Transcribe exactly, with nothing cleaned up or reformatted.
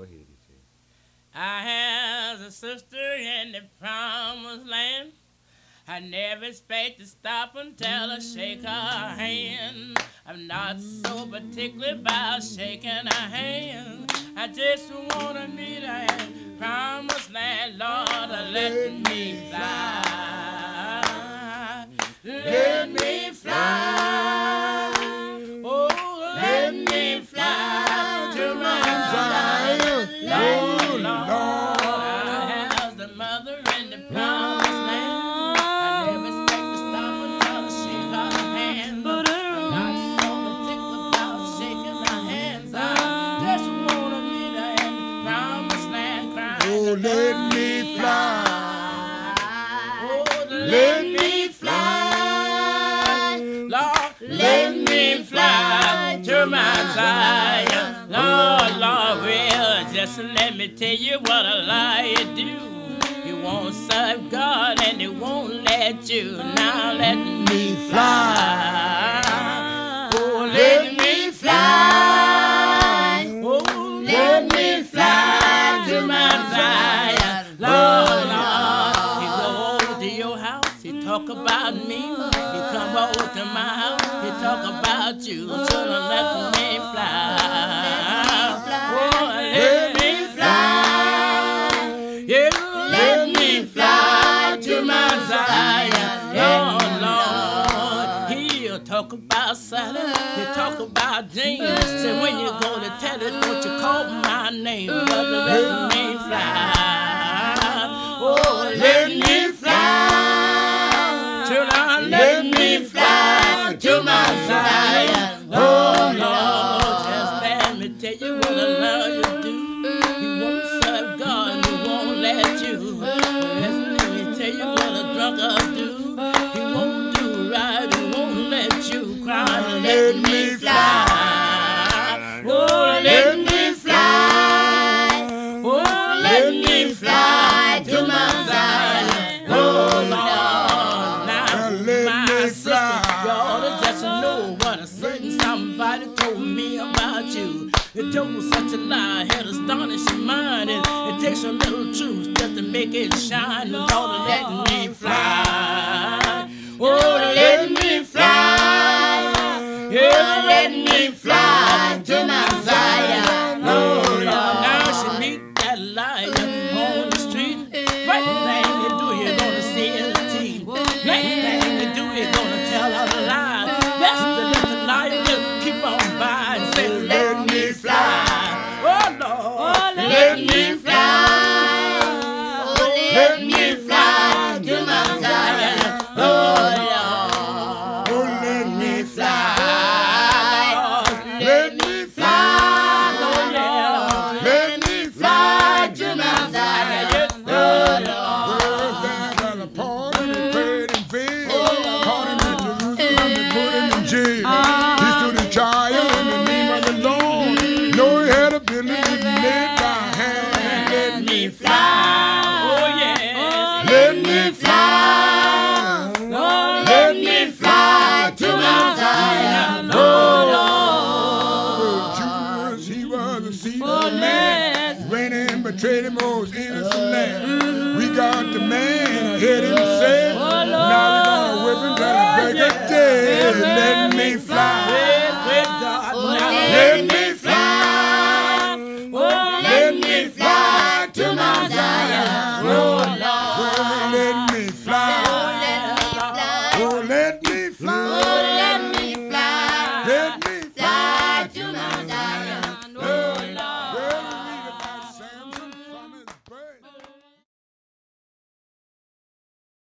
ahead, he said. I have a sister in the promised land. I never expect to stop until I shake her hand. I'm not so particular about shaking her hand. I just wanna meet her in promised land. Lord, let me fly. Let me fly. Oh, let me fly to my Zion. Lord, Lord, I have the mother in the promised land. I never expect to stop until I shake her hand. I'm not so particular about shaking her hands. I just wanna meet her in the promised land. Crying, Oh, let me fly. oh, Let me fly. Lord, let me fly to my Zion. Lord, Lord, well, just let me tell you what a liar do. He won't serve God and he won't let you. Now let me fly. Oh, let me fly. Oh, let me fly to my Zion. Lord, Lord, he go over to your house. He talk about me. He come over to my house. He talk about you. So let me fly. Oh, let me fly. Yeah, let me fly to my Zion. Lord, Lord, he'll talk about Sally. He'll talk about James. Say when you go to tell it, don't you call my name, brother, let me fly. Oh, let me fly. Children, let me fly to my Zion. Oh, Lord, just let me tell you what I love you do. He won't serve God and he won't let you. Just let me tell you what a drunkard do. He won't do right, he won't let you cry. Let me fly. Oh, let me fly. Oh, let me fly to my Zion. Oh, Lord, now Let my me sister, fly. you ought to just know what a certain somebody told me about you. It told such a lie, had astonished your mind, and it takes a little truth just to make it shine. Lord, let me fly. Oh, let me fly. Yeah, let me fly to my Zion. Oh, Lord, now she meet that liar on the street. Right thing you do, you're gonna see his teeth. Right thing you do, you're gonna tell her a lie. Best to let the liar just keep on by and say, let me fly. Oh, Lord, let me fly. Oh, let me fly to my Zion. Oh, Lord, Oh, let me fly. let me fly. Oh, Lord, Let me fly to my Zion. Oh, Lord. Girls down at a party, they prayed and failed. Caught him in Jerusalem and put him in jail. He stood his trial in the name of the Lord. Know he had ability to made by hand. Let me Fly. Oh, yes. Let me fly. Lord, let me fly to my Zion. Oh, Judas, he was a seed of man. Ran and betrayed him, oh, his innocent lamb. We got the man ahead himself. Now we're gonna whip him till the break of day. Let me